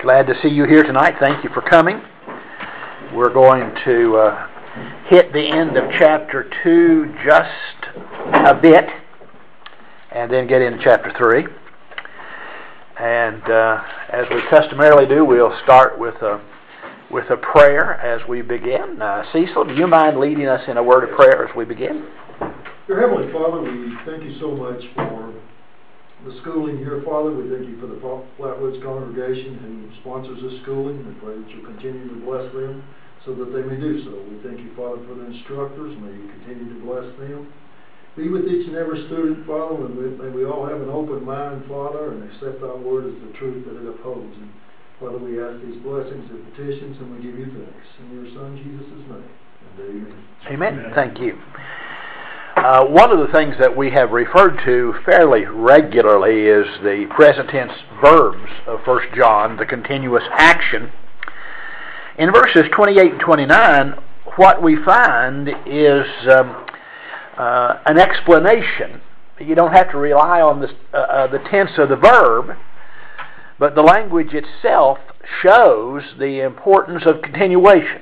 Glad to see you here tonight. Thank you for coming. We're going to hit the end of chapter 2 just a bit, and then get into chapter 3. And as we customarily do, we'll start with a prayer as we begin. Cecil, do you mind leading us in a word of prayer as we begin? Dear Heavenly Father, we thank you so much for the schooling here, Father. We thank you for the Flatwoods congregation who sponsors this schooling. We pray that you'll continue to bless them so that they may do so. We thank you, Father, for the instructors. May you continue to bless them. Be with each and every student, Father, and may we all have an open mind, Father, and accept our word as the truth that it upholds. And Father, we ask these blessings and petitions, and we give you thanks. In your Son, Jesus' name. And amen. Amen. Thank you. One of the things that we have referred to fairly regularly is the present tense verbs of 1 John, the continuous action. In verses 28 and 29, what we find is an explanation. You don't have to rely on the tense of the verb, but the language itself shows the importance of continuation.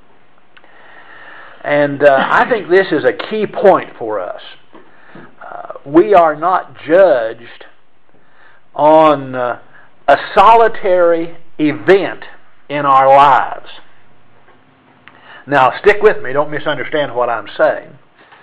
And I think this is a key point for us. We are not judged on a solitary event in our lives. Now, stick with me. Don't misunderstand what I'm saying.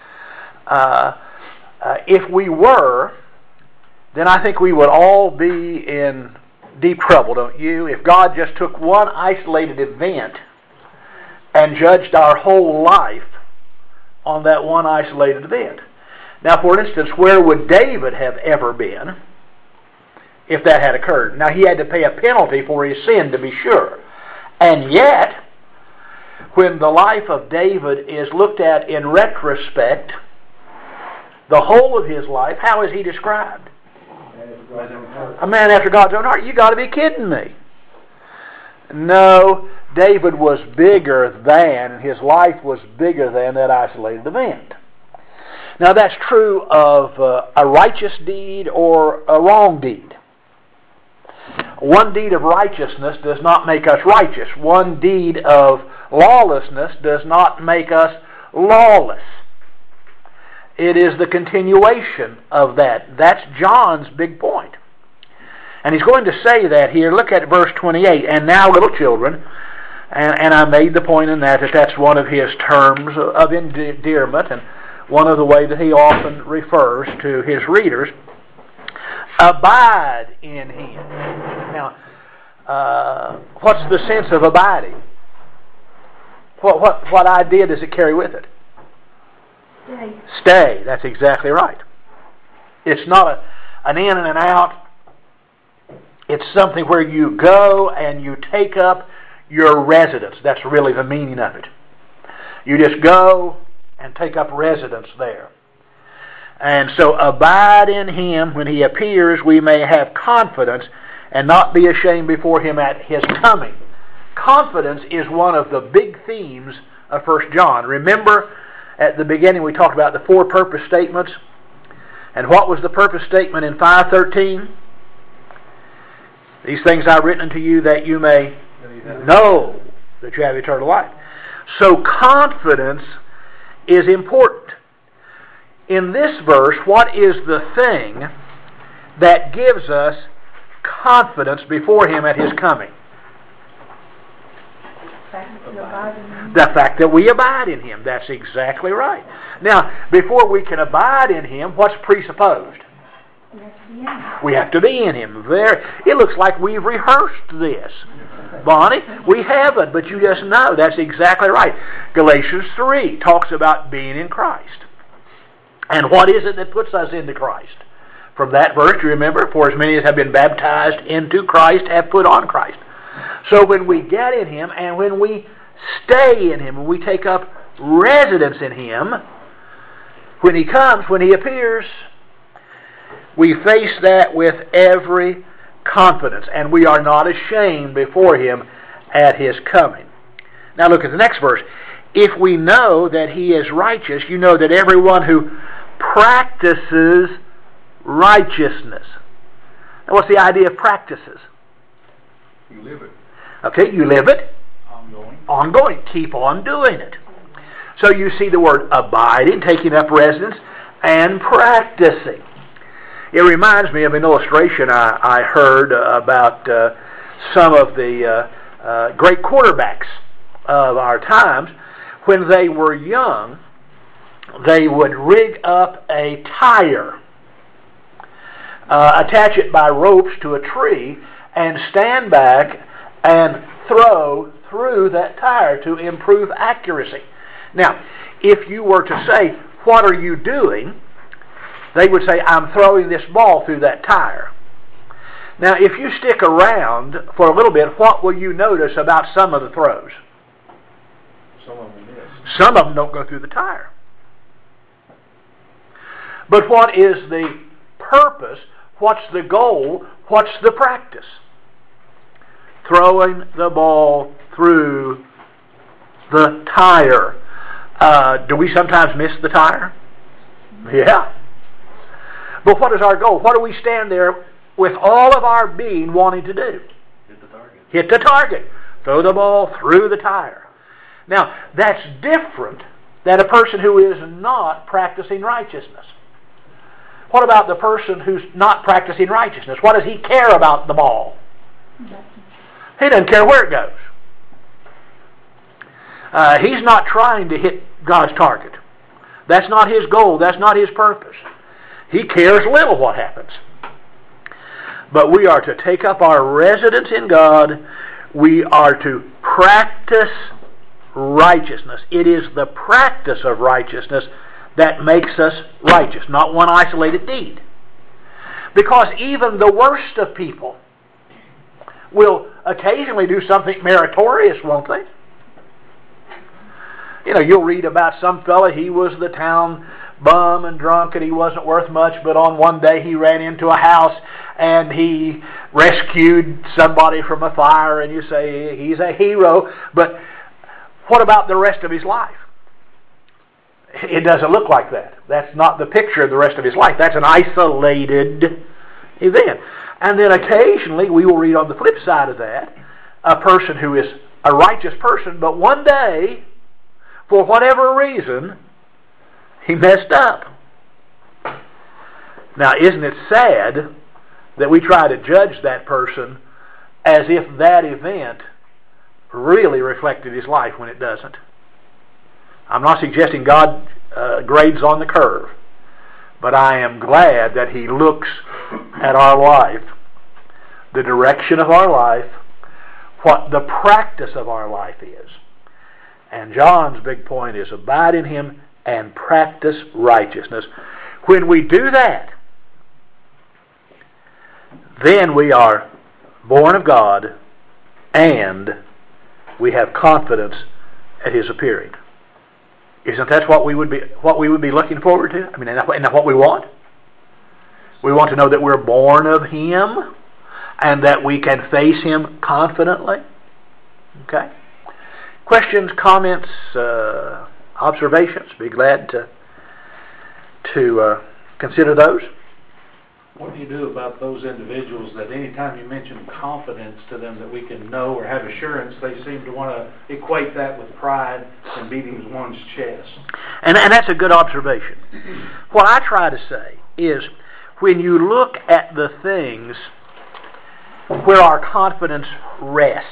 If we were, then I think we would all be in deep trouble, don't you? If God just took one isolated event and judged our whole life on that one isolated event. Now, for instance, where would David have ever been if that had occurred? Now, he had to pay a penalty for his sin, to be sure. And yet, when the life of David is looked at in retrospect, the whole of his life, how is he described? A man after God's own heart. You got to be kidding me. No, David was bigger than, his life was bigger than that isolated event. Now that's true of a righteous deed or a wrong deed. One deed of righteousness does not make us righteous. One deed of lawlessness does not make us lawless. It is the continuation of that. That's John's big point. And he's going to say that here. Look at verse 28. And now, little children, and I made the point in that that's one of his terms of endearment and one of the ways that he often refers to his readers. Abide in him. Now, what's the sense of abiding? What idea does it carry with it? Stay. That's exactly right. It's not an in and an out. It's something where you go and you take up your residence. That's really the meaning of it. You just go and take up residence there. And so abide in him. When he appears, we may have confidence and not be ashamed before him at his coming. Confidence is one of the big themes of 1 John. Remember, at the beginning we talked about the 4 purpose statements. And what was the purpose statement in 5:13? These things I've written unto you that you may know that you have eternal life. So confidence is important. In this verse, what is the thing that gives us confidence before him at his coming? The fact that we abide in him. That's exactly right. Now, before we can abide in him, what's presupposed? We have to be in him. It looks like we've rehearsed this. Bonnie, we haven't, but you just know. That's exactly right. Galatians 3 talks about being in Christ. And what is it that puts us into Christ? From that verse, you remember, for as many as have been baptized into Christ have put on Christ. So when we get in him and when we stay in him, when we take up residence in him, when he comes, when he appears, we face that with every confidence, and we are not ashamed before him at his coming. Now look at the next verse. If we know that he is righteous, you know that everyone who practices righteousness. Now what's the idea of practices? You live it. Okay, you live it. Ongoing. Ongoing. Keep on doing it. So you see the word abiding, taking up residence, and practicing. It reminds me of an illustration I heard about some of the great quarterbacks of our times. When they were young, they would rig up a tire, attach it by ropes to a tree, and stand back and throw through that tire to improve accuracy. Now, if you were to say, "What are you doing?" they would say, "I'm throwing this ball through that tire." Now, if you stick around for a little bit, what will you notice about some of the throws? Some of them miss. Some of them don't go through the tire. But what is the purpose? What's the goal? What's the practice? Throwing the ball through the tire. Do we sometimes miss the tire? Yeah. But what is our goal? What do we stand there with all of our being wanting to do? Hit the target. Hit the target. Throw the ball through the tire. Now, that's different than a person who is not practicing righteousness. What about the person who's not practicing righteousness? What does he care about the ball? He doesn't care where it goes. He's not trying to hit God's target. That's not his goal. That's not his purpose. He cares little what happens. But we are to take up our residence in God. We are to practice righteousness. It is the practice of righteousness that makes us righteous, not one isolated deed. Because even the worst of people will occasionally do something meritorious, won't they? You know, you'll read about some fella, he was the town bum and drunk and he wasn't worth much, but on one day he ran into a house and he rescued somebody from a fire, and you say he's a hero. But what about the rest of his life? It doesn't look like that. That's not the picture of the rest of his life. That's an isolated event. And then occasionally we will read on the flip side of that, a person who is a righteous person, but one day, for whatever reason, he messed up. Now, isn't it sad that we try to judge that person as if that event really reflected his life when it doesn't? I'm not suggesting God grades on the curve, but I am glad that He looks at our life, the direction of our life, what the practice of our life is. And John's big point is abide in Him and practice righteousness. When we do that, then we are born of God and we have confidence at His appearing. Isn't that what we would be looking forward to? I mean, isn't that what we want? We want to know that we're born of Him and that we can face Him confidently. Okay? Questions, comments, observations? Be glad to consider those. What do you do about those individuals that anytime you mention confidence to them that we can know or have assurance, they seem to want to equate that with pride and beating one's chest? And that's a good observation. What I try to say is when you look at the things where our confidence rests,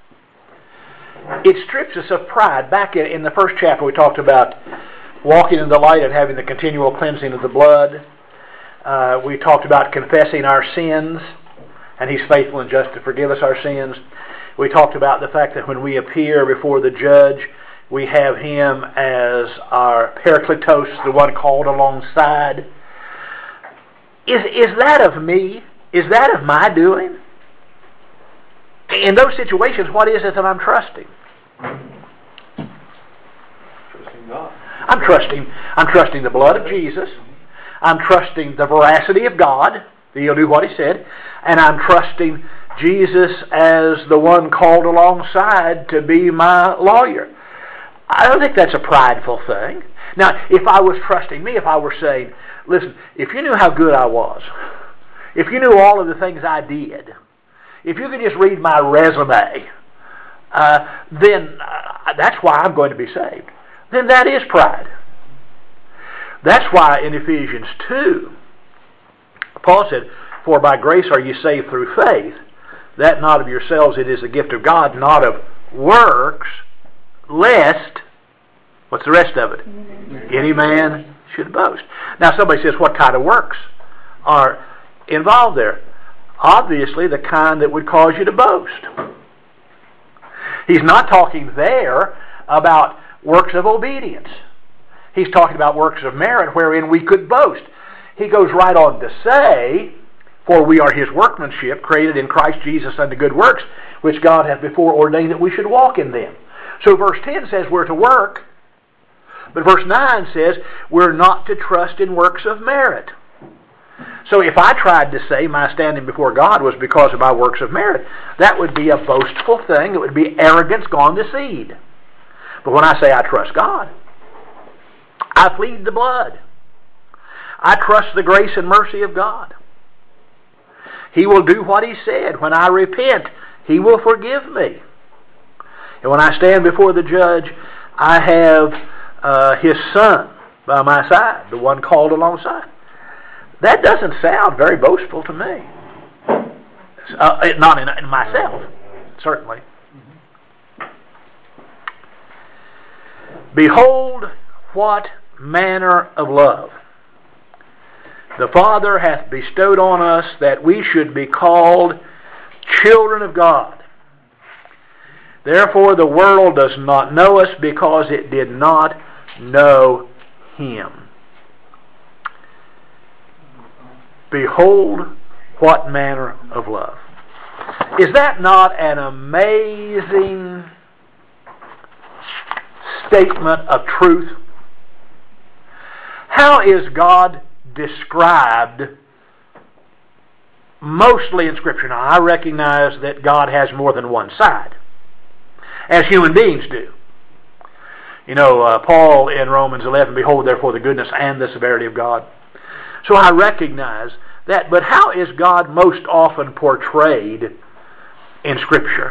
it strips us of pride. Back in the first chapter we talked about walking in the light and having the continual cleansing of the blood. We talked about confessing our sins, and He's faithful and just to forgive us our sins. We talked about the fact that when we appear before the judge, we have Him as our Parakletos, the one called alongside. Is that of me? Is that of my doing? In those situations, what is it that I'm trusting? Trusting God. I'm trusting the blood of Jesus. I'm trusting the veracity of God, that He'll do what He said, and I'm trusting Jesus as the one called alongside to be my lawyer. I don't think that's a prideful thing. Now, if I was trusting me, if I were saying, listen, if you knew how good I was, if you knew all of the things I did, if you can just read my resume, then that's why I'm going to be saved. Then that is pride. That's why in Ephesians 2, Paul said, "For by grace are you saved through faith, that not of yourselves, it is a gift of God, not of works, lest," what's the rest of it? "Any man should boast." Now somebody says, what kind of works are involved there? Obviously the kind that would cause you to boast. He's not talking there about works of obedience. He's talking about works of merit wherein we could boast. He goes right on to say, "For we are His workmanship, created in Christ Jesus unto good works, which God hath before ordained that we should walk in them." So verse 10 says we're to work, but verse 9 says we're not to trust in works of merit. So if I tried to say my standing before God was because of my works of merit, that would be a boastful thing. It would be arrogance gone to seed. But when I say I trust God, I plead the blood. I trust the grace and mercy of God. He will do what He said. When I repent, He will forgive me. And when I stand before the judge, I have His Son by my side, the one called alongside. That doesn't sound very boastful to me. Not in myself, certainly. "Behold, what manner of love the Father hath bestowed on us, that we should be called children of God. Therefore the world does not know us, because it did not know Him." Behold, what manner of love. Is that not an amazing statement of truth? How is God described mostly in Scripture? Now, I recognize that God has more than one side, as human beings do. You know, Paul in Romans 11, "Behold, therefore, the goodness and the severity of God." So I recognize that, but how is God most often portrayed in Scripture?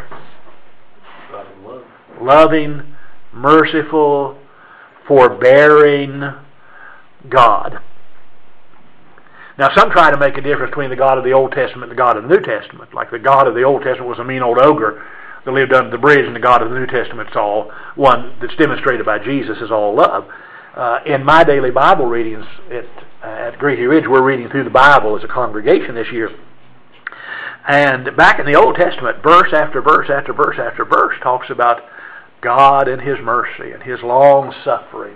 Loving, merciful, forbearing God. Now some try to make a difference between the God of the Old Testament and the God of the New Testament. Like the God of the Old Testament was a mean old ogre that lived under the bridge, and the God of the New Testament is all one that's demonstrated by Jesus is all love. In my daily Bible readings at Greasy Ridge, we're reading through the Bible as a congregation this year. And back in the Old Testament, verse after verse after verse after verse talks about God and His mercy and His long-suffering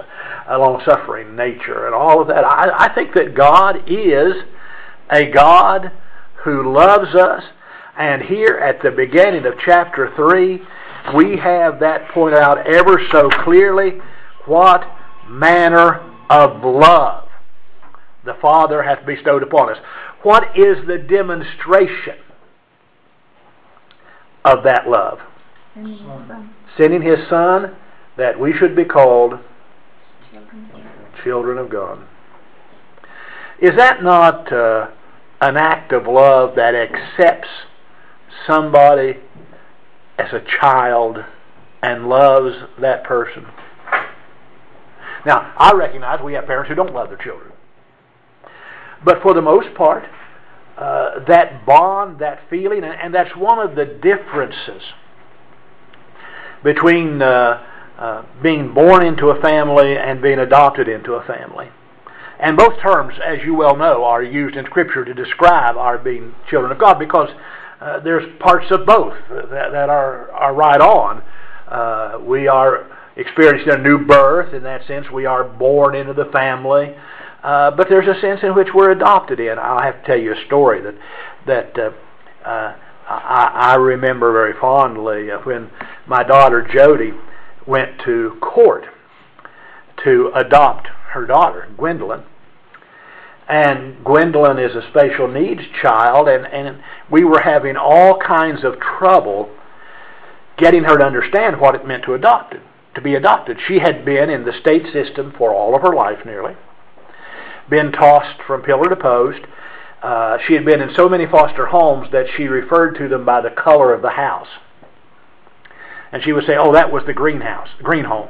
nature and all of that. I think that God is a God who loves us. And here at the beginning of chapter 3, we have that pointed out ever so clearly. What manner of love the Father hath bestowed upon us. What is the demonstration of that love? Sending His Son, that we should be called children of God. Is that not an act of love that accepts somebody as a child and loves that person? Now, I recognize we have parents who don't love their children. But for the most part, that bond, that feeling, and that's one of the differences between being born into a family and being adopted into a family. And both terms, as you well know, are used in Scripture to describe our being children of God, because there's parts of both that are right on. We are experiencing a new birth. In that sense, we are born into the family. But there's a sense in which we're adopted in. I'll have to tell you a story that I remember very fondly when my daughter Jody went to court to adopt her daughter, Gwendolyn. And Gwendolyn is a special needs child, and we were having all kinds of trouble getting her to understand what it meant to be adopted. She had been in the state system for all of her life nearly, been tossed from pillar to post, She had been in so many foster homes that she referred to them by the color of the house. And she would say, "Oh, that was the green home.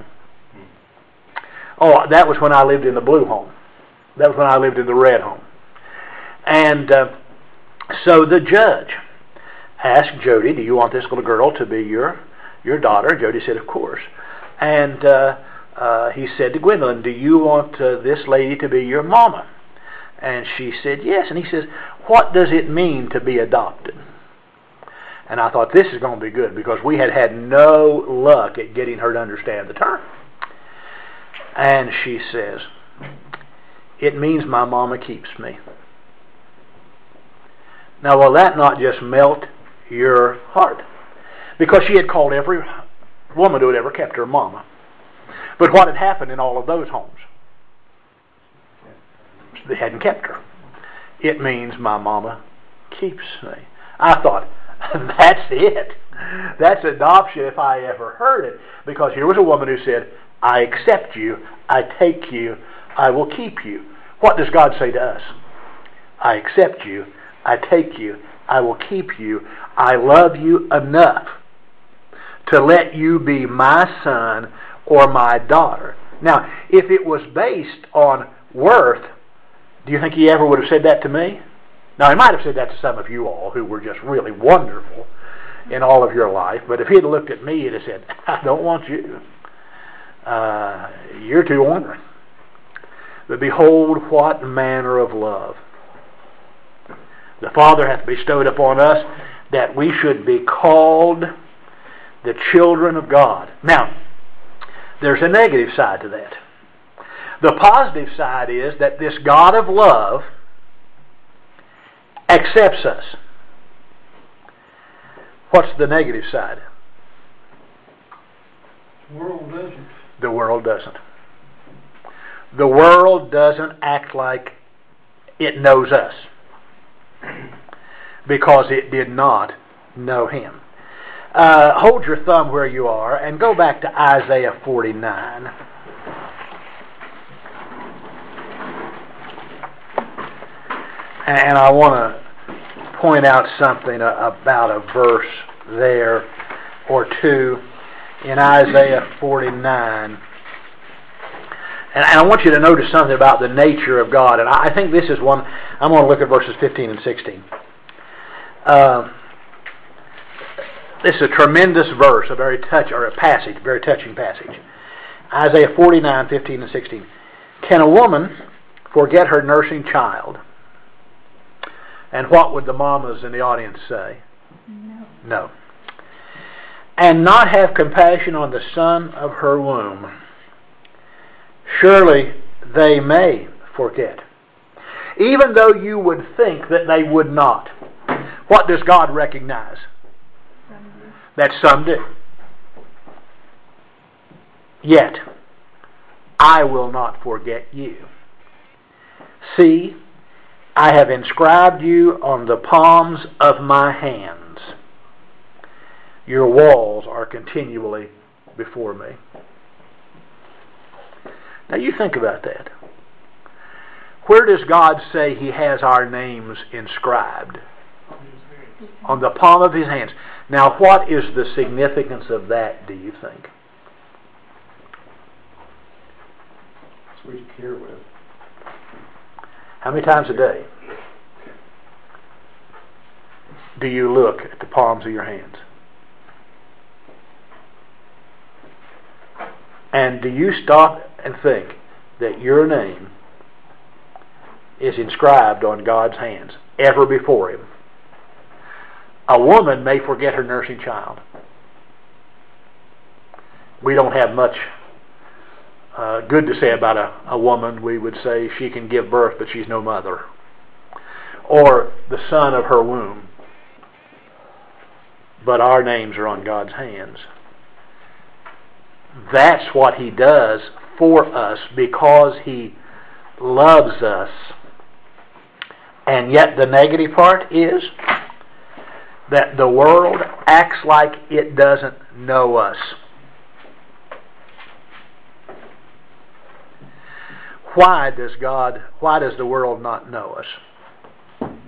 Oh, that was when I lived in the blue home. That was when I lived in the red home." And so the judge asked Jody, "Do you want this little girl to be your daughter?" Jody said, "Of course." And he said to Gwendolyn, "Do you want this lady to be your mama?" And she said, "Yes." And he says, "What does it mean to be adopted?" And I thought, this is going to be good, because we had no luck at getting her to understand the term. And she says, "It means my mama keeps me." Now, will that not just melt your heart? Because she had called every woman who had ever kept her mama. But what had happened in all of those homes? They hadn't kept her. It means my mama keeps me. I thought, that's it. That's adoption if I ever heard it. Because here was a woman who said, "I accept you, I take you, I will keep you." What does God say to us? "I accept you, I take you, I will keep you. I love you enough to let you be my son or my daughter." Now, if it was based on worth, do you think he ever would have said that to me? Now, he might have said that to some of you all who were just really wonderful in all of your life, but if he had looked at me, he'd have said, "I don't want you. You're too ornery." But behold, what manner of love the Father hath bestowed upon us, that we should be called the children of God. Now, there's a negative side to that. The positive side is that this God of love accepts us. What's the negative side? The world doesn't. The world doesn't. The world doesn't act like it knows us, because it did not know Him. Hold your thumb where you are and go back to Isaiah 49. And I want to point out something about a verse there or two in Isaiah 49. And I want you to notice something about the nature of God. And I think this is one. I'm going to look at verses 15 and 16. This is a tremendous verse, a very touching passage. Isaiah 49, 15 and 16. "Can a woman forget her nursing child?" And what would the mamas in the audience say? No. "And not have compassion on the son of her womb? Surely they may forget, even though you would think that they would not." What does God recognize? That some do. "Yet I will not forget you. See, I have inscribed you on the palms of my hands. Your walls are continually before me." Now you think about that. Where does God say He has our names inscribed? On the palm of His hands. Now what is the significance of that, do you think? So we care with. How many times a day do you look at the palms of your hands? And do you stop and think that your name is inscribed on God's hands, ever before Him? A woman may forget her nursing child. We don't have much good to say about a woman. We would say she can give birth, but she's no mother. Or the son of her womb. But our names are on God's hands. That's what He does for us, because He loves us. And yet the negative part is that the world acts like it doesn't know us. Why does the world not know us?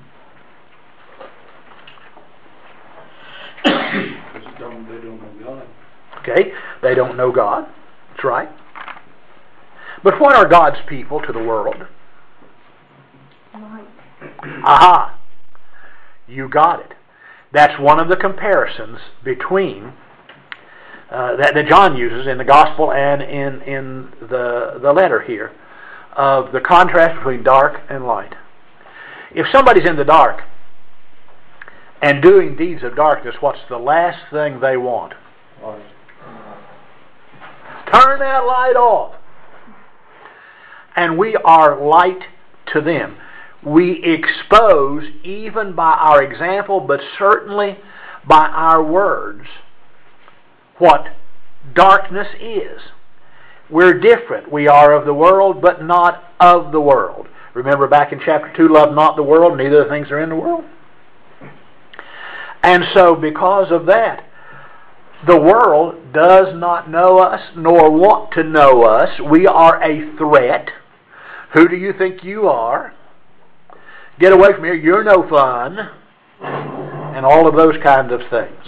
They don't know God. Okay? They don't know God. That's right. But what are God's people to the world? Light. Aha! You got it. That's one of the comparisons between that John uses in the Gospel and in the letter here, of the contrast between dark and light. If somebody's in the dark and doing deeds of darkness, what's the last thing they want? Turn that light off. And we are light to them. We expose, even by our example, but certainly by our words, what darkness is. We're different. We are of the world, but not of the world. Remember back in chapter 2, love not the world, neither the things are in the world. And so because of that, the world does not know us, nor want to know us. We are a threat. Who do you think you are? Get away from here, you're no fun. And all of those kinds of things.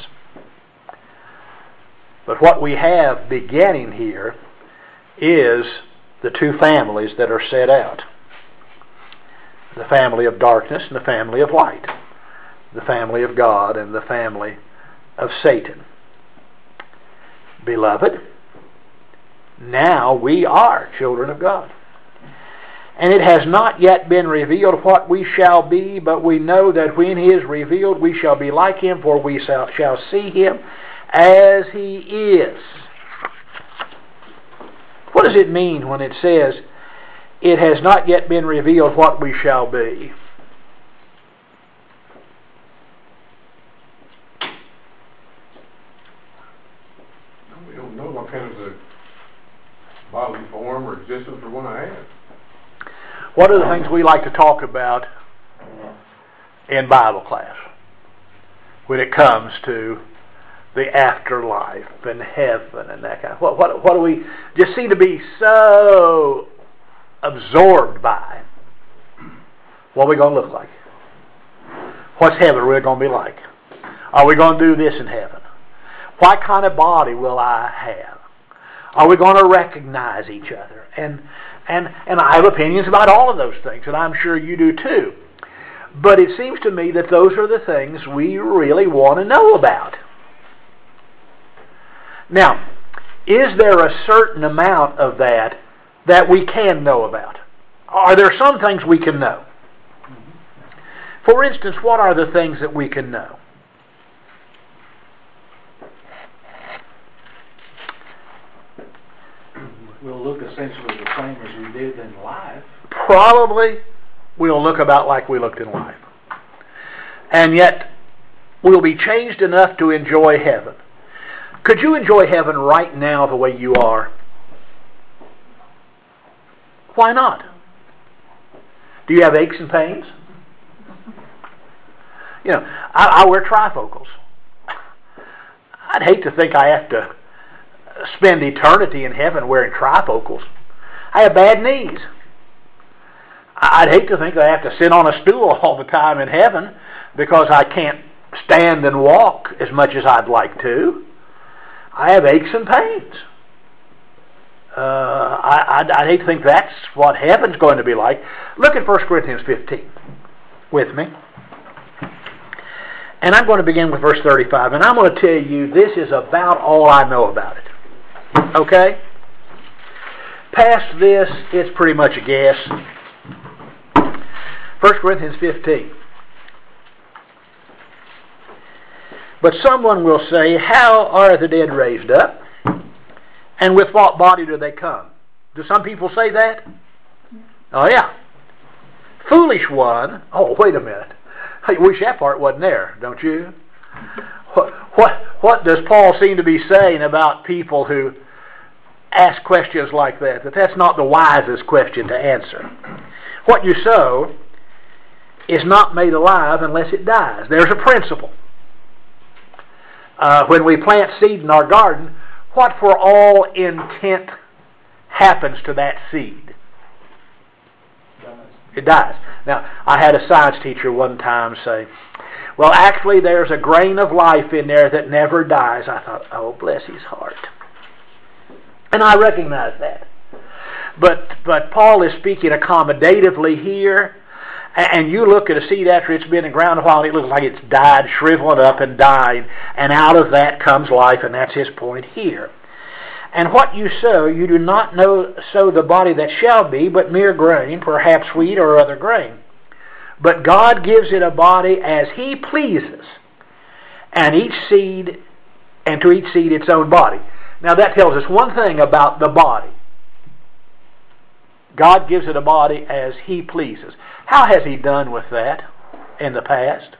But what we have beginning here is the two families that are set out. The family of darkness and the family of light. The family of God and the family of Satan. Beloved, now we are children of God. And it has not yet been revealed what we shall be, but we know that when He is revealed, we shall be like Him, for we shall see Him as He is. What does it mean when it says, it has not yet been revealed what we shall be? We don't know what kind of a bodily form or existence we're going to have. What are the things we like to talk about in Bible class when it comes to the afterlife and heaven and that kind of what do we just seem to be so absorbed by? What are we going to look like? What's heaven really going to be like? Are we going to do this in heaven? What kind of body will I have? Are we going to recognize each other? And I have opinions about all of those things, and I'm sure you do too. But it seems to me that those are the things we really want to know about. Now, is there a certain amount of that we can know about? Are there some things we can know? For instance, what are the things that we can know? We'll look essentially the same as we did in life. Probably we'll look about like we looked in life. And yet, we'll be changed enough to enjoy heaven. Could you enjoy heaven right now the way you are? Why not? Do you have aches and pains? You know, I wear trifocals. I'd hate to think I have to spend eternity in heaven wearing trifocals. I have bad knees. I'd hate to think that I have to sit on a stool all the time in heaven because I can't stand and walk as much as I'd like to. I have aches and pains. I'd hate to think that's what heaven's going to be like. Look at 1 Corinthians 15 with me. And I'm going to begin with verse 35. And I'm going to tell you this is about all I know about it. Okay? Past this, it's pretty much a guess. 1 Corinthians 15. But someone will say, how are the dead raised up? And with what body do they come? Do some people say that? Oh yeah. Foolish one. Oh, wait a minute. I wish that part wasn't there, don't you? What does Paul seem to be saying about people who ask questions like that? That that's not the wisest question to answer. What you sow is not made alive unless it dies. There's a principle. When we plant seed in our garden, what for all intent happens to that seed? It dies. Now, I had a science teacher one time say, Well, actually, there's a grain of life in there that never dies. I thought, oh, bless his heart. And I recognize that. But Paul is speaking accommodatively here. And you look at a seed after it's been in the ground a while, and it looks like it's died, shriveling up and dying. And out of that comes life, and that's his point here. And what you sow, you do not sow the body that shall be, but mere grain, perhaps wheat or other grain. But God gives it a body as He pleases, and to each seed its own body. Now that tells us one thing about the body. God gives it a body as He pleases. How has He done with that in the past?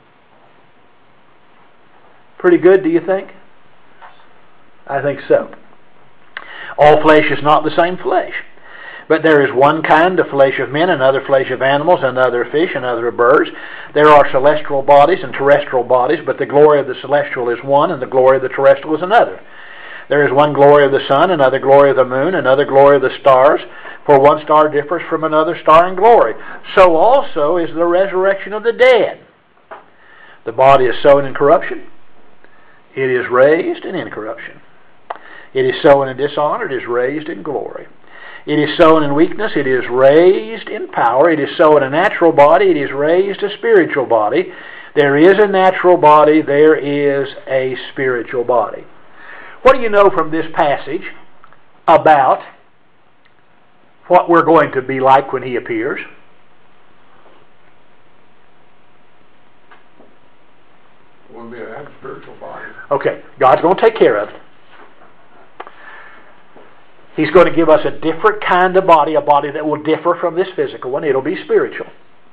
Pretty good, do you think? I think so. All flesh is not the same flesh. But there is one kind of flesh of men, another flesh of animals, another of fish, another of birds. There are celestial bodies and terrestrial bodies, but the glory of the celestial is one, and the glory of the terrestrial is another. There is one glory of the sun, another glory of the moon, another glory of the stars, for one star differs from another star in glory. So also is the resurrection of the dead. The body is sown in corruption. It is raised in incorruption. It is sown in dishonor. It is raised in glory. It is sown in weakness. It is raised in power. It is sown a natural body. It is raised a spiritual body. There is a natural body. There is a spiritual body. What do you know from this passage about what we're going to be like when He appears? We'll be a spiritual body. Okay, God's going to take care of it. He's going to give us a different kind of body, a body that will differ from this physical one. It'll be spiritual.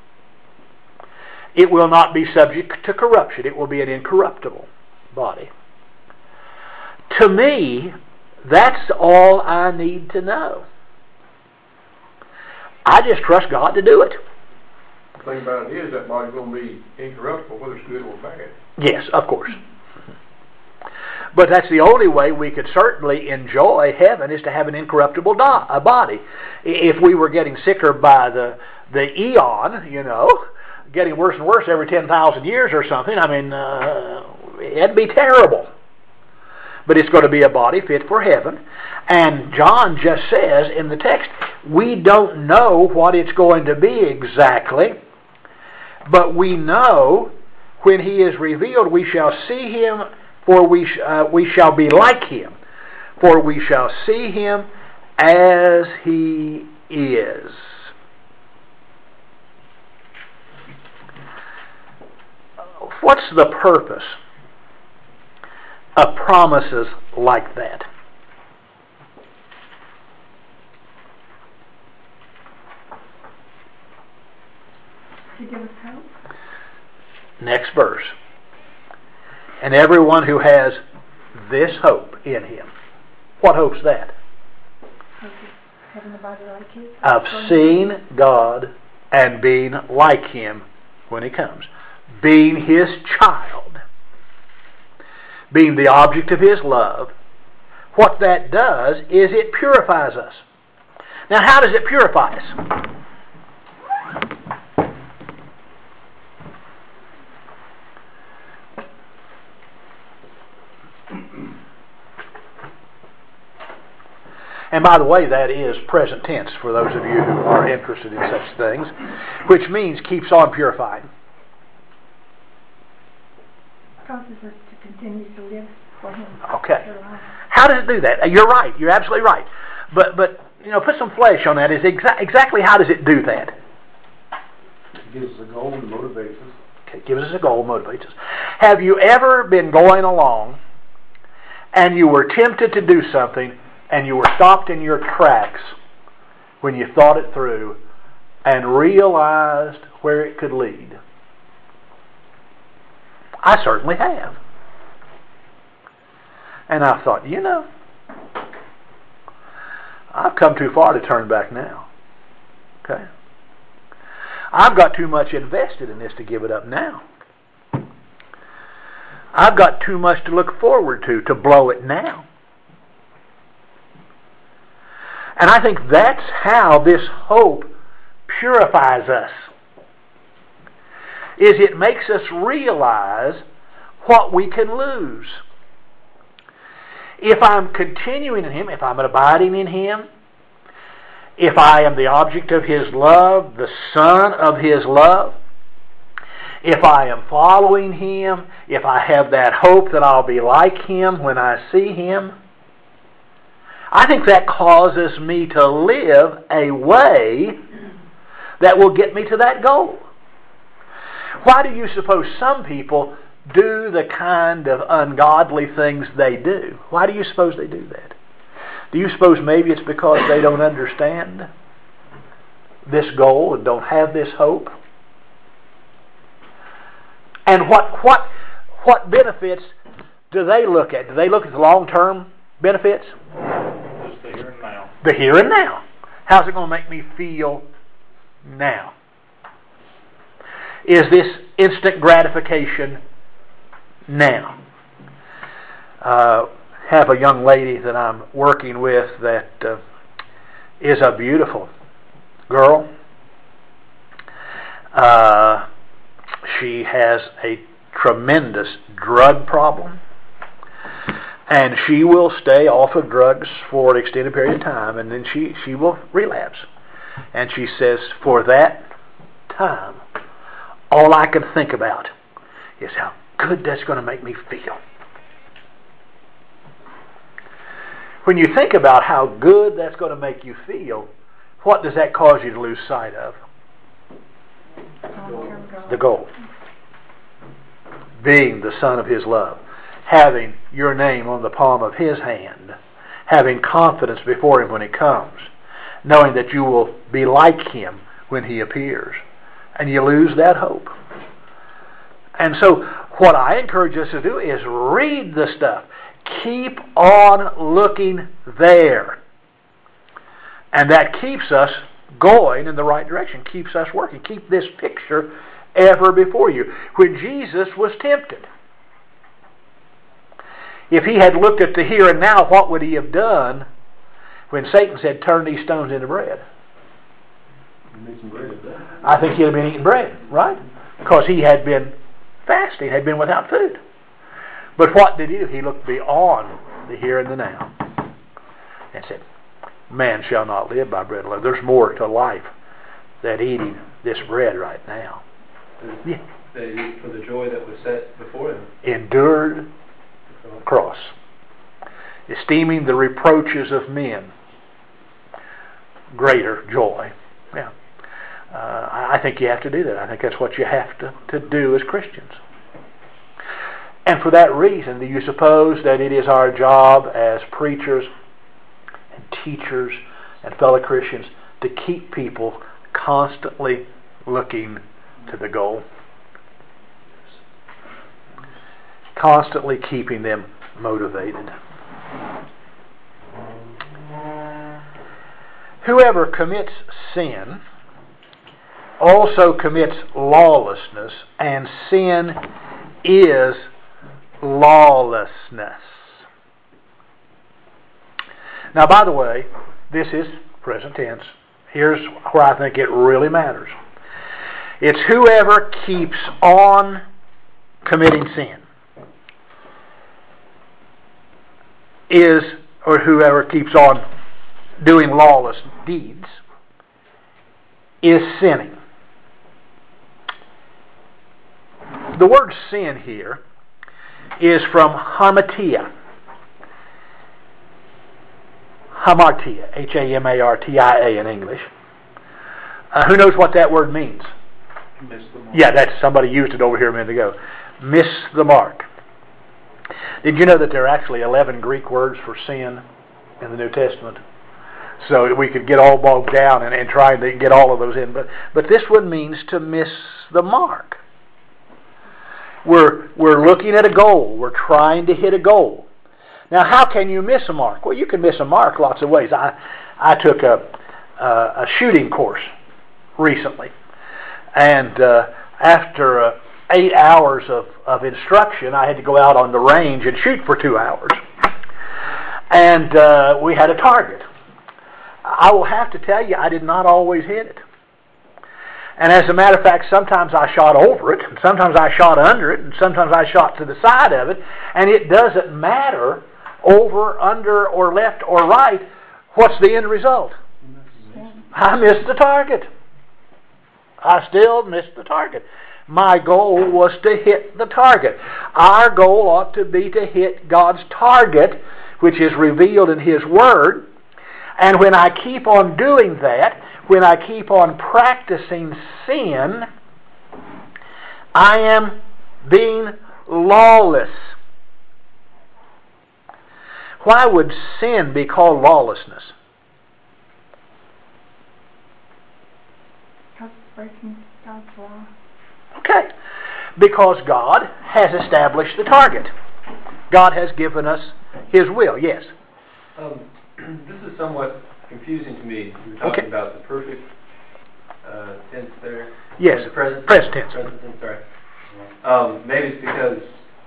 It will not be subject to corruption. It will be an incorruptible body. To me, that's all I need to know. I just trust God to do it. The thing about it is that body's going to be incorruptible, whether it's good or bad. Yes, of course. But that's the only way we could certainly enjoy heaven, is to have an incorruptible body. If we were getting sicker by the eon, getting worse and worse every 10,000 years or something, it'd be terrible. But it's going to be a body fit for heaven. And John just says in the text, we don't know what it's going to be exactly, but we know when He is revealed, we shall see Him, for we shall be like Him, for we shall see Him as He is. What's the purpose of promises like that? To give us hope. Next verse. And everyone who has this hope in Him. What hope's that? Having a body like His. Of seeing God and being like Him when He comes. Being His child. Being the object of His love. What that does is it purifies us. Now, how does it purify us? And by the way, that is present tense for those of you who are interested in such things, which means keeps on purifying. Causes us to continue to live for Him. Okay. How does it do that? You're right. You're absolutely right. But put some flesh on that. Is exactly how does it do that? It gives us a goal and motivates us. Okay, gives us a goal, motivates us. Have you ever been going along and you were tempted to do something and you were stopped in your tracks when you thought it through and realized where it could lead? I certainly have. And I thought, I've come too far to turn back now. Okay? I've got too much invested in this to give it up now. I've got too much to look forward to blow it now. And I think that's how this hope purifies us. is it makes us realize what we can lose. If I'm continuing in Him, if I'm abiding in Him, if I am the object of His love, the Son of His love, if I am following Him, if I have that hope that I'll be like Him when I see Him, I think that causes me to live a way that will get me to that goal. Why do you suppose some people do the kind of ungodly things they do? Why do you suppose they do that? Do you suppose maybe it's because they don't understand this goal and don't have this hope? And what benefits do they look at? Do they look at the long-term benefits? Just the here and now. The here and now. How's it going to make me feel now? Is this instant gratification now? Have a young lady that I'm working with that is a beautiful girl. She has a tremendous drug problem, and she will stay off of drugs for an extended period of time, and then she will relapse. And she says, for that time, all I can think about is how good that's going to make me feel. When you think about how good that's going to make you feel, what does that cause you to lose sight of? The goal. Being the Son of His love. Having your name on the palm of His hand. Having confidence before Him when He comes. Knowing that you will be like Him when He appears. And you lose that hope. And so what I encourage us to do is read the stuff. Keep on looking there. And that keeps us going in the right direction. Keeps us working. Keep this picture ever before you. When Jesus was tempted, if He had looked at the here and now, what would He have done when Satan said, turn these stones into bread? I think He'd have been eating bread, right? Because He had been fasting, had been without food. But what did He do? He looked beyond the here and the now and said, man shall not live by bread alone. There's more to life than eating this bread right now. Yeah. For the joy that was set before Him. Endured the cross. Esteeming the reproaches of men greater joy. Yeah. I think you have to do that. I think that's what you have to do as Christians. And for that reason, do you suppose that it is our job as preachers and teachers and fellow Christians to keep people constantly looking to the goal? Constantly keeping them motivated. Whoever commits sin also commits lawlessness, and sin is lawlessness. Now, by the way, this is present tense. Here's where I think it really matters. It's whoever keeps on committing sin or whoever keeps on doing lawless deeds is sinning. The word sin here is from hamartia. Hamartia, Hamartia in English. Who knows what that word means? Miss the mark. Yeah, that's somebody used it over here a minute ago. Miss the mark. Did you know that there are actually 11 Greek words for sin in the New Testament? So we could get all bogged down and try to get all of those in. But this one means to miss the mark. We're looking at a goal. We're trying to hit a goal. Now, how can you miss a mark? Well, you can miss a mark lots of ways. I took a shooting course recently. And after 8 hours of instruction, I had to go out on the range and shoot for 2 hours. And we had a target. I will have to tell you, I did not always hit it. And as a matter of fact, sometimes I shot over it, and sometimes I shot under it, and sometimes I shot to the side of it, and it doesn't matter over, under, or left, or right. What's the end result? I missed the target. I still missed the target. My goal was to hit the target. Our goal ought to be to hit God's target, which is revealed in His Word. And when I keep on doing that, when I keep on practicing sin, I am being lawless. Why would sin be called lawlessness? Because breaking God's law. Okay. Because God has established the target. God has given us His will. Yes? This is somewhat confusing to me. You were talking about the perfect tense there. Yes. The present tense. Present tense, sorry. Maybe it's because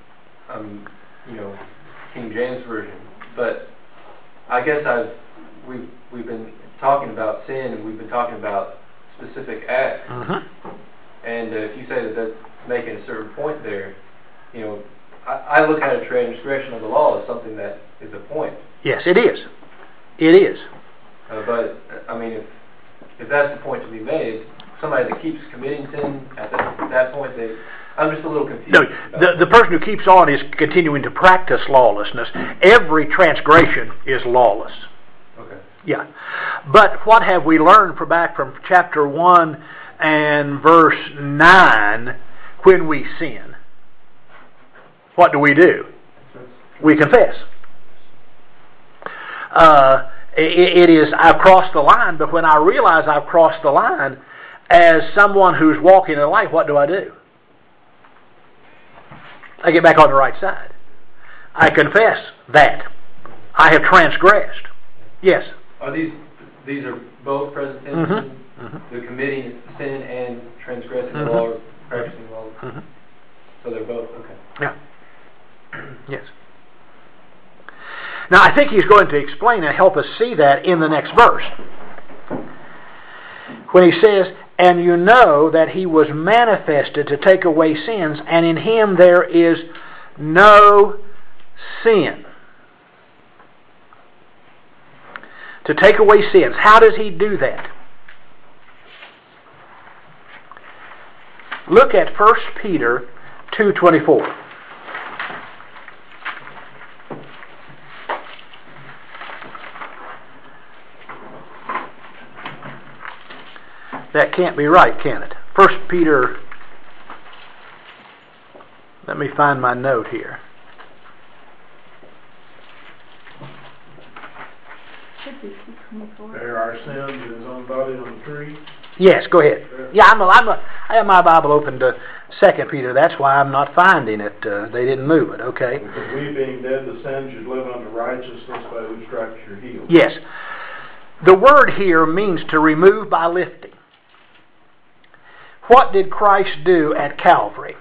King James Version. But I guess we've been talking about sin, and we've been talking about specific acts. Mm-hmm. And if you say that that's making a certain point there, I look at a transgression of the law as something that is a point. Yes, it is. It is. But I mean, if that's the point to be made, somebody that keeps committing sin at that point, I'm just a little confused. No, the person who keeps on is continuing to practice lawlessness. Every transgression is lawless. Okay. Yeah. But what have we learned back from chapter 1 and verse 9 when we sin? What do? We confess. It is, I've crossed the line, but when I realize I've crossed the line, as someone who's walking in the light, what do? I get back on the right side. I confess that I have transgressed. Yes? Are these are both present tense? Mm-hmm. Mm-hmm. They're committing sin and transgressing Mm-hmm. the law, or practicing law? Mm-hmm. So they're both, okay. Yeah. Yes. Now, I think he's going to explain and help us see that in the next verse. When he says, "And you know that He was manifested to take away sins, and in Him there is no sin." To take away sins. How does He do that? Look at 1 Peter 2:24. That can't be right, can it? 1 Peter, let me find my note here. Should be 2:24. Bear our sins in His own body on the tree. Yes, go ahead. Yeah, I have my Bible open to 2 Peter. That's why I'm not finding it. They didn't move it. Okay. Because we, being dead to sin, should live unto righteousness, by whose stripes you're healed. Yes. The word here means to remove by lifting. What did Christ do at Calvary?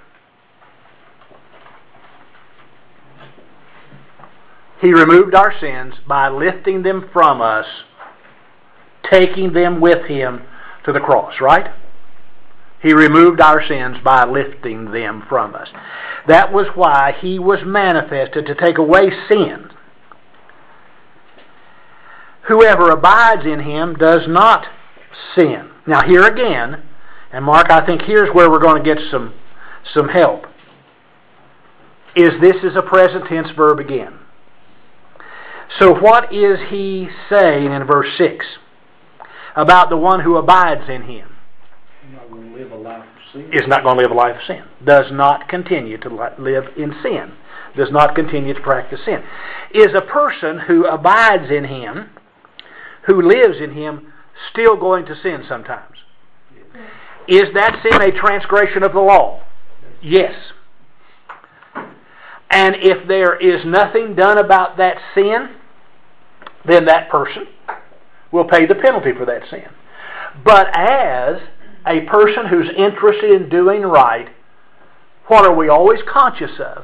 He removed our sins by lifting them from us, taking them with Him to the cross, right? He removed our sins by lifting them from us. That was why He was manifested to take away sin. Whoever abides in Him does not sin. Now here again, and Mark, I think here's where we're going to get some help. This is a present tense verb again. So what is he saying in verse 6 about the one who abides in Him? You're not going to live a life of sin. Is not going to live a life of sin. Does not continue to live in sin. Does not continue to practice sin. Is a person who abides in Him, who lives in Him, still going to sin sometimes? Is that sin a transgression of the law? Yes. And if there is nothing done about that sin, then that person will pay the penalty for that sin. But as a person who's interested in doing right, what are we always conscious of?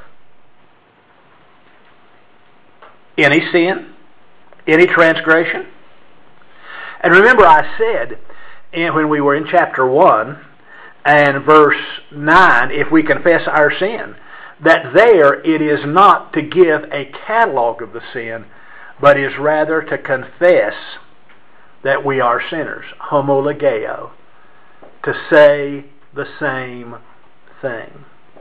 Any sin? Any transgression? And remember I said, when we were in chapter 1, and verse 9, if we confess our sin, that there it is not to give a catalog of the sin, but is rather to confess that we are sinners, homologeo, to say the same thing.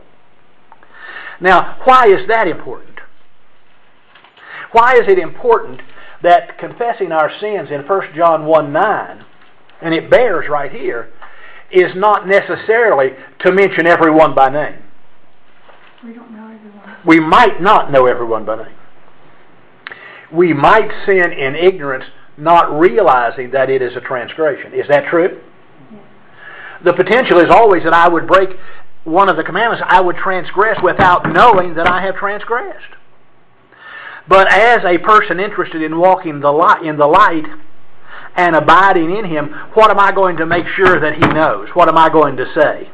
Now, why is that important? Why is it important that confessing our sins in 1 John 1:9, and it bears right here, is not necessarily to mention everyone by name? We don't know everyone. We might not know everyone by name. We might sin in ignorance, not realizing that it is a transgression. Is that true? Yes. The potential is always that I would break one of the commandments. I would transgress without knowing that I have transgressed. But as a person interested in walking in the light and abiding in Him, what am I going to make sure that He knows? What am I going to say?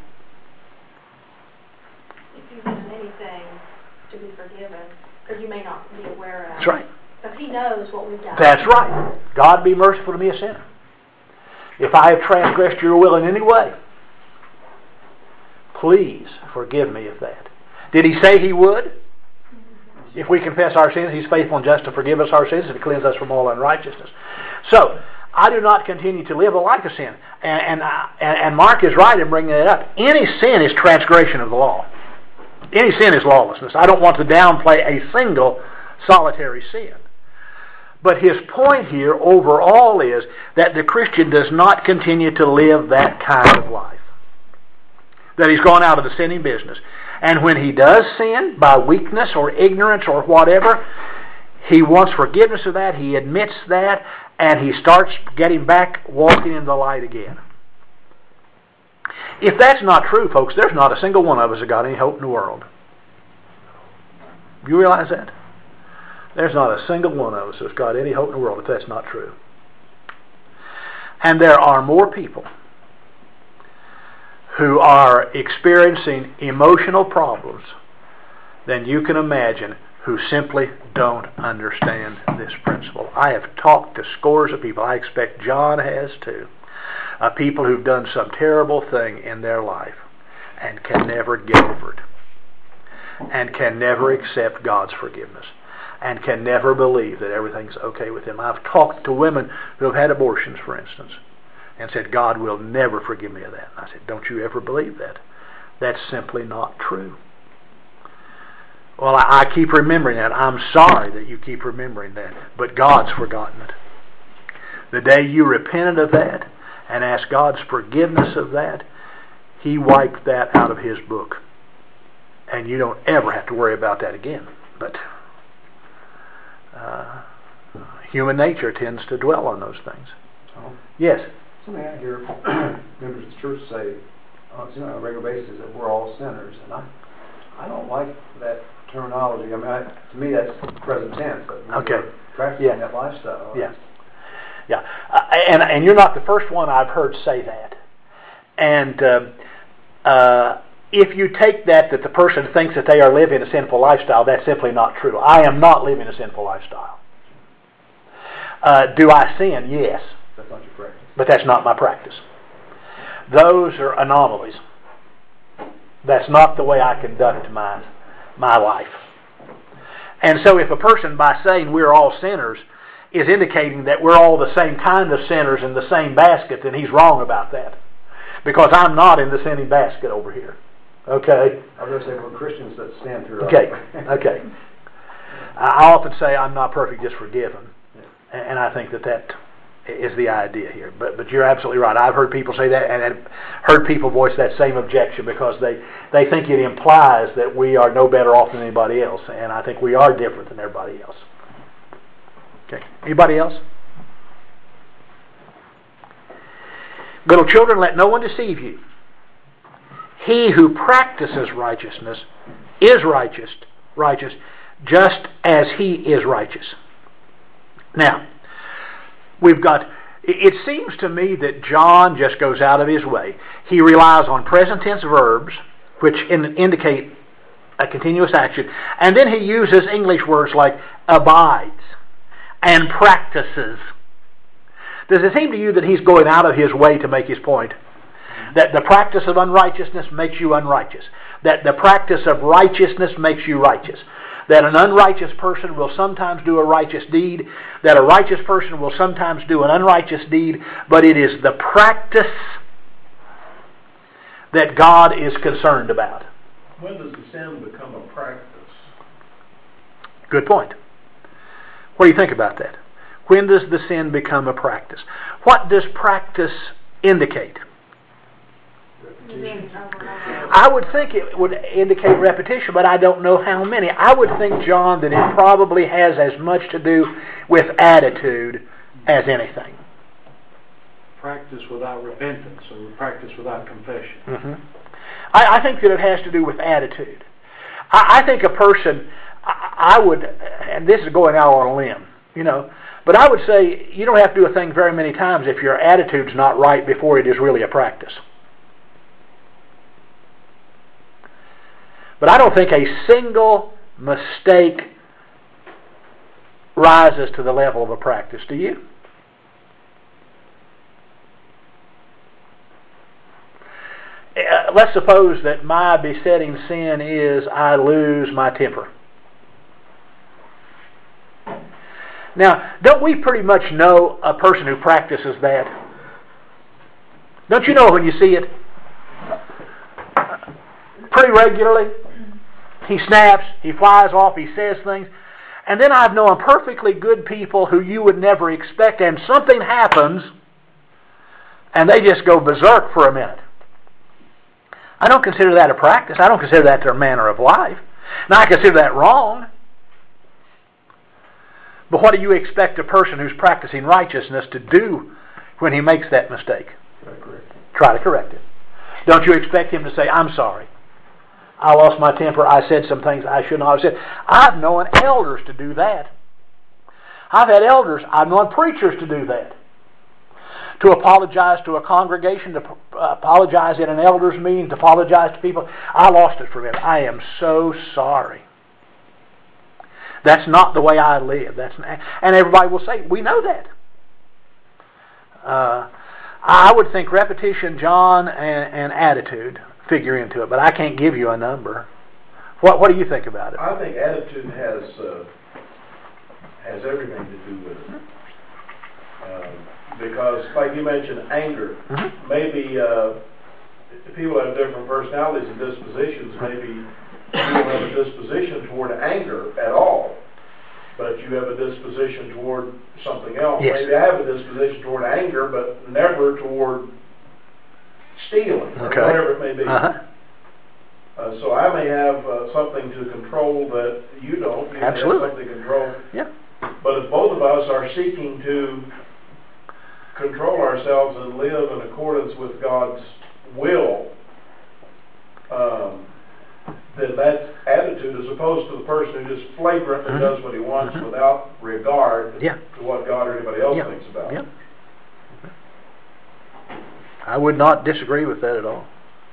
If you've done anything to be forgiven, because you may not be aware of. That's right. But He knows what we've done. That's right. God be merciful to me, a sinner. If I have transgressed your will in any way, please forgive me of that. Did He say He would? If we confess our sins, He's faithful and just to forgive us our sins and to cleanse us from all unrighteousness. So, I do not continue to live a life of sin. And Mark is right in bringing that up. Any sin is transgression of the law. Any sin is lawlessness. I don't want to downplay a single solitary sin. But his point here overall is that the Christian does not continue to live that kind of life. That he's gone out of the sinning business. And when he does sin, by weakness or ignorance or whatever, he wants forgiveness of that, he admits that, and he starts getting back walking in the light again. If that's not true, folks, there's not a single one of us that got any hope in the world. You realize that? There's not a single one of us that's got any hope in the world if that's not true. And there are more people who are experiencing emotional problems than you can imagine who simply don't understand this principle. I have talked to scores of people, I expect John has too, people who've done some terrible thing in their life and can never get over it, and can never accept God's forgiveness, and can never believe that everything's okay with them. I've talked to women who have had abortions, for instance, and said, God will never forgive me of that. And I said, don't you ever believe that? That's simply not true. Well, I keep remembering that. I'm sorry that you keep remembering that. But God's forgotten it. The day you repented of that and asked God's forgiveness of that, He wiped that out of His book. And you don't ever have to worry about that again. But human nature tends to dwell on those things. Yes? Something I hear members of the church say on a regular basis that we're all sinners. And I don't like that terminology. I mean, to me that's present tense. Okay. Practicing that lifestyle. Yeah. Yeah. And you're not the first one I've heard say that. And if you take that the person thinks that they are living a sinful lifestyle, that's simply not true. I am not living a sinful lifestyle. Do I sin? Yes. That's not your practice. But that's not my practice. Those are anomalies. That's not the way I conduct my life. And so if a person, by saying we're all sinners, is indicating that we're all the same kind of sinners in the same basket, then he's wrong about that. Because I'm not in the sinning basket over here. Okay? I was going to say we're Christians that stand through. Okay. I often say I'm not perfect, just forgiven. And I think that is the idea here. But you're absolutely right. I've heard people say that, and I've heard people voice that same objection because they think it implies that we are no better off than anybody else. And I think we are different than everybody else. Okay. Anybody else? Little children, let no one deceive you. He who practices righteousness is righteous, just as he is righteous. Now, it seems to me that John just goes out of his way. He relies on present tense verbs, which indicate a continuous action, and then he uses English words like abides and practices. Does it seem to you that he's going out of his way to make his point? That the practice of unrighteousness makes you unrighteous. That the practice of righteousness makes you righteous. That an unrighteous person will sometimes do a righteous deed. That a righteous person will sometimes do an unrighteous deed. But it is the practice that God is concerned about. When does the sin become a practice? Good point. What do you think about that? When does the sin become a practice? What does practice indicate? I would think it would indicate repetition, but I don't know how many. I would think, John, that it probably has as much to do with attitude as anything. Practice without repentance, or practice without confession. Mm-hmm. I think that it has to do with attitude. I think a person, I would, and this is going out on a limb, but I would say you don't have to do a thing very many times if your attitude's not right before it is really a practice. But I don't think a single mistake rises to the level of a practice. Do you? Let's suppose that my besetting sin is I lose my temper. Now, don't we pretty much know a person who practices that? Don't you know when you see it? Pretty regularly. He snaps, he flies off, he says things. And then I've known perfectly good people who you would never expect, and something happens, and they just go berserk for a minute. I don't consider that a practice. I don't consider that their manner of life. Now, I consider that wrong. But what do you expect a person who's practicing righteousness to do when he makes that mistake? Try to correct it. Don't you expect him to say, I'm sorry. I lost my temper. I said some things I should not have said. I've known elders to do that. I've known preachers to do that. To apologize to a congregation, to apologize in an elders meeting, to apologize to people. I lost it for a minute. I am so sorry. That's not the way I live. And everybody will say, we know that. I would think repetition, John, and attitude figure into it, but I can't give you a number. What do you think about it? I think attitude has everything to do with it. Because, like you mentioned, anger. Mm-hmm. Maybe people have different personalities and dispositions. Maybe you don't have a disposition toward anger at all, but you have a disposition toward something else. Yes. Maybe I have a disposition toward anger, but never toward stealing, or whatever it may be. Uh-huh. So I may have something to control that you don't. You Absolutely. have something to control. Yeah. But if both of us are seeking to control ourselves and live in accordance with God's will, then that's attitude, as opposed to the person who just flagrantly does what he wants without regard to what God or anybody else thinks about it. I would not disagree with that at all.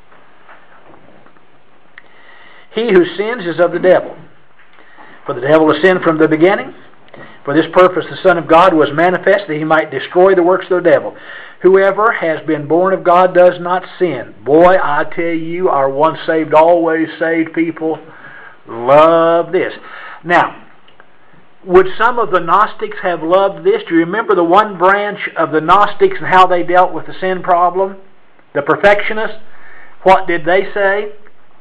He who sins is of the devil. For the devil has sinned from the beginning. For this purpose the Son of God was manifest, that he might destroy the works of the devil. Whoever has been born of God does not sin. Boy, I tell you, our once saved, always saved people love this. Now, would some of the Gnostics have loved this? Do you remember the one branch of the Gnostics and how they dealt with the sin problem? The perfectionists? What did they say?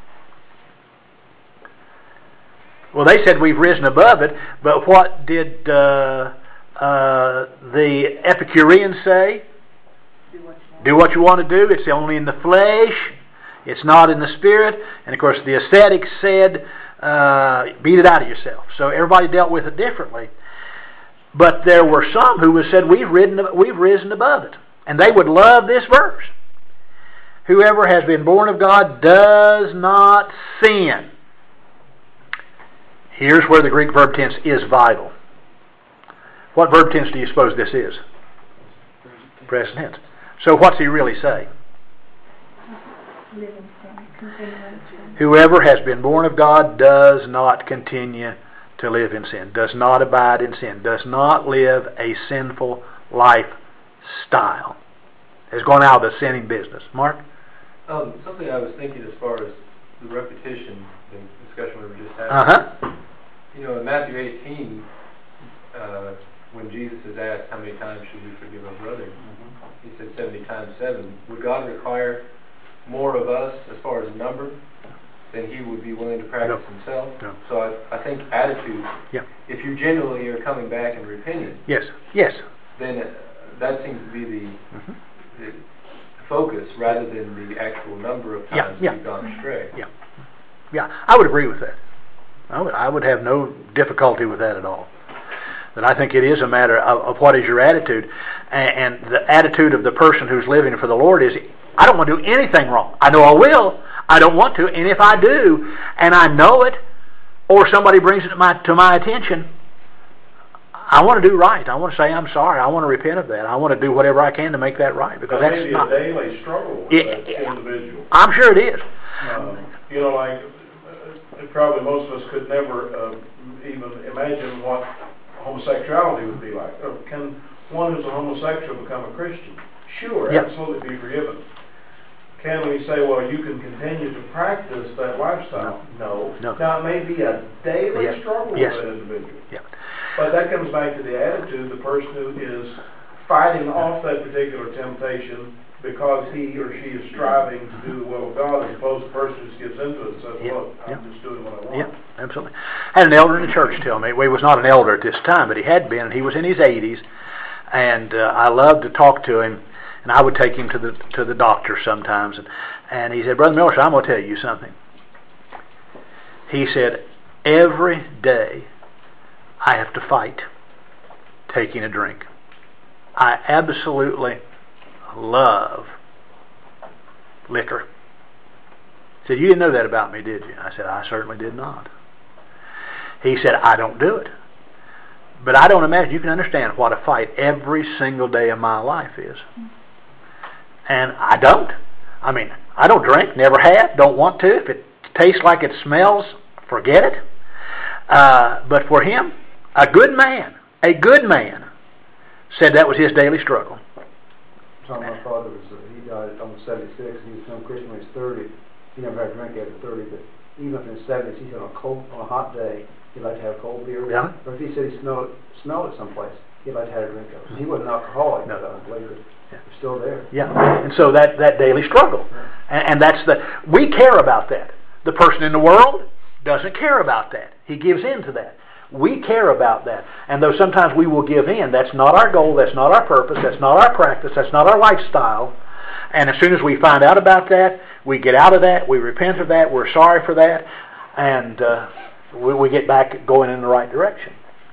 Well, they said we've risen above it, but what did the Epicureans say? Do what you want to do. It's only in the flesh. It's not in the spirit. And of course, the ascetics said, beat it out of yourself. So everybody dealt with it differently. But there were some who said, we've risen above it. And they would love this verse. Whoever has been born of God does not sin. Here's where the Greek verb tense is vital. What verb tense do you suppose this is? Present tense. So what's he really saying? Whoever has been born of God does not continue to live in sin, does not abide in sin, does not live a sinful lifestyle. Has gone out of the sinning business. Mark? Something I was thinking as far as the repetition, the discussion we were just having. You know, in Matthew 18, when Jesus is asked how many times should we forgive our brother, he said 70 times 7. Would God require more of us as far as number than he would be willing to practice himself? No. So I think attitude, if you genuinely are coming back and repenting, yes, then that seems to be the focus rather than the actual number of times you've gone astray. Yeah, I would agree with that. I would have no difficulty with that at all. That I think it is a matter of what is your attitude, and the attitude of the person who's living for the Lord is, I don't want to do anything wrong. I know I will. I don't want to, and if I do, and I know it, or somebody brings it to my attention, I want to do right. I want to say I'm sorry. I want to repent of that. I want to do whatever I can to make that right, because that that's may be not a daily struggle with that individual. I'm sure it is. You know, like probably most of us could never even imagine what homosexuality would be like. Can one who's a homosexual become a Christian? Sure, absolutely be forgiven. Can we say, well, you can continue to practice that lifestyle? No. Now, it may be a daily struggle with that individual. But that comes back to the attitude, the person who is fighting off that particular temptation because he or she is striving to do the will of God, as opposed to the person who just gets into it and says, look, I'm just doing what I want. Yeah, absolutely. I had an elder in the church tell me, well, he was not an elder at this time, but he had been, and he was in his 80s, and I loved to talk to him, and I would take him to the doctor sometimes, and he said, Brother Miller, I'm going to tell you something. He said, every day I have to fight taking a drink. I absolutely love liquor. He said, you didn't know that about me, did you? I said, I certainly did not. He said, I don't do it. But I don't imagine you can understand what a fight every single day of my life is. And I don't. I mean, I don't drink, never have, don't want to. If it tastes like it smells, forget it. But for him, a good man, said that was his daily struggle. My father he died almost 76. He was a Christian when he was 30. He never had a drink after 30, but even up in his 70s, he said on a hot day, he'd like to have cold beer. Yeah. Or if he said he smelled it someplace, he'd like to have a drink of it. He wasn't an alcoholic, but later it's still there. Yeah, and so that daily struggle, and that's we care about that. The person in the world doesn't care about that. He gives in to that. We care about that. And though sometimes we will give in, that's not our goal, that's not our purpose, that's not our practice, that's not our lifestyle. And as soon as we find out about that, we get out of that, we repent of that, we're sorry for that, and we get back going in the right direction.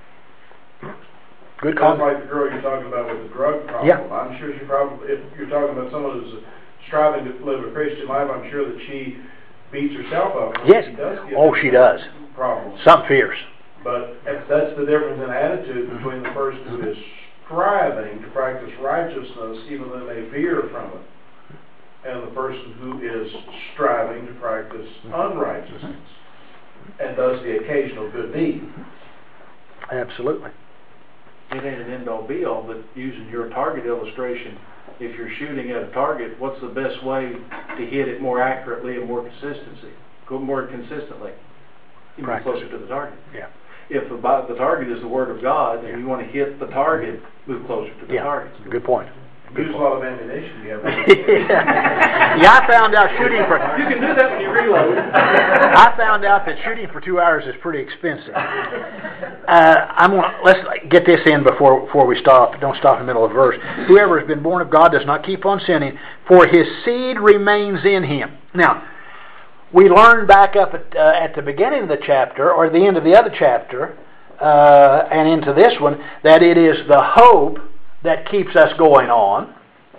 Good comment. Like the girl you're talking about with the drug problem. Yeah. I'm sure she probably, if you're talking about someone who's striving to live a Christian life, I'm sure that she beats herself up. Yes. She does. Problems. Something fierce. But that's the difference in attitude between the person who is striving to practice righteousness, even though they veer from it, and the person who is striving to practice unrighteousness and does the occasional good deed. Absolutely. It ain't an end-all be-all, but using your target illustration, if you're shooting at a target, what's the best way to hit it more accurately and more consistently? You move closer to the target. Yeah. If the target is the Word of God, and you want to hit the target, move closer to the target. Good point. Use a lot of ammunition. Yeah, I found out shooting for... You can do that when you reload. I found out that shooting for 2 hours is pretty expensive. Let's get this in before we stop. Don't stop in the middle of the verse. Whoever has been born of God does not keep on sinning, for his seed remains in him. Now, we learned back up at the beginning of the chapter, or the end of the other chapter, and into this one, that it is the hope that keeps us going on.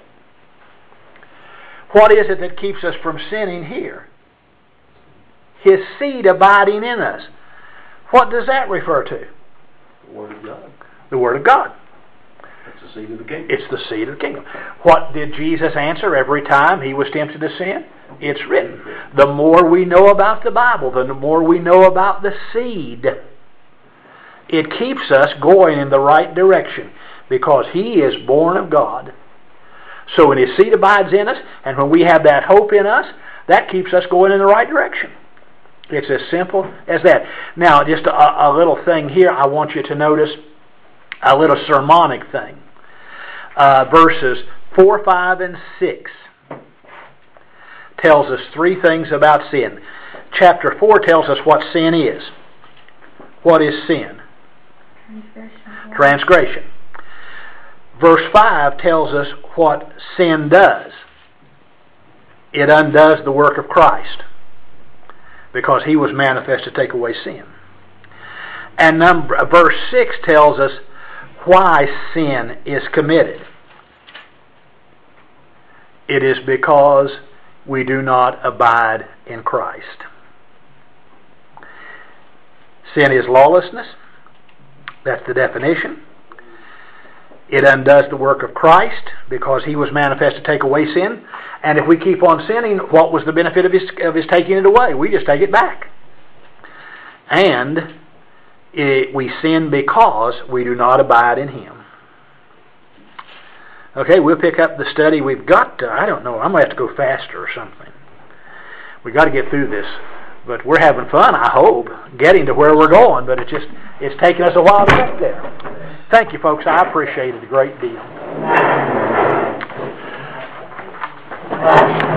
What is it that keeps us from sinning here? His seed abiding in us. What does that refer to? The Word of God. The Word of God. It's the seed of the kingdom. It's the seed of the kingdom. What did Jesus answer every time he was tempted to sin? It's written. The more we know about the Bible, the more we know about the seed. It keeps us going in the right direction because he is born of God. So when His seed abides in us, and when we have that hope in us, that keeps us going in the right direction. It's as simple as that. Now, just a little thing here I want you to notice, a little sermonic thing. Verses 4, 5, and 6 tells us 3 things about sin. Chapter 4 tells us what sin is. What is sin? Transgression. Verse 5 tells us what sin does. It undoes the work of Christ, because He was manifest to take away sin. And verse 6 tells us why sin is committed. It is because we do not abide in Christ. Sin is lawlessness. That's the definition. It undoes the work of Christ because He was manifest to take away sin. And if we keep on sinning, what was the benefit of His taking it away? We just take it back. And we sin because we do not abide in Him. Okay, we'll pick up the study. We've got to, I don't know, I'm going to have to go faster or something. We've got to get through this. But we're having fun, I hope, getting to where we're going. But it's taken us a while to get there. Thank you, folks. I appreciate it a great deal.